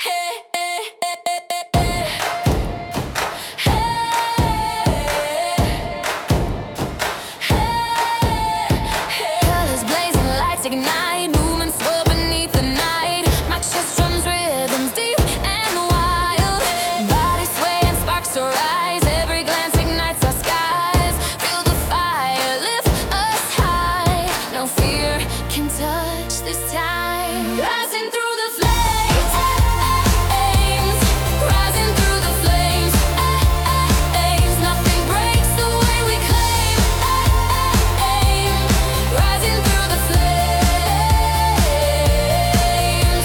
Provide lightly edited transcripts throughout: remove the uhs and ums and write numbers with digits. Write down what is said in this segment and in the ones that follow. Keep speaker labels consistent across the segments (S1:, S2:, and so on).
S1: Colors blazing, lights ignite, movement swirl beneath the night. My chest drums rhythms deep and wild. Body sway and sparks arise. Every glance ignites our skies. Feel the fire, lift us high. No fear can touch this time. Rising through the flames, rising through the flames. Nothing breaks the way we claim. Rising through the flames.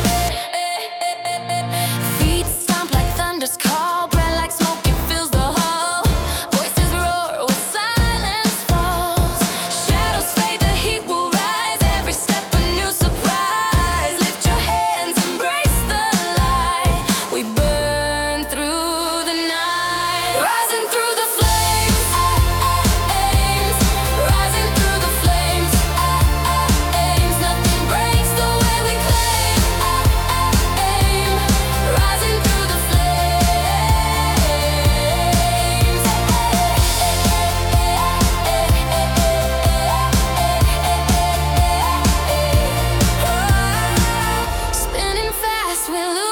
S1: Feet stomp like thunder's call, breath like smoke, it fills the hall. Voices roar with silence falls. Shadows fade, the heat will rise. Every step a new surprise. Lift your hands, embrace the light. We burn through the night. Rising through the flames, rising through the flames. Nothing breaks the way we claim. Rising through the flames. Spinning fast, we're losing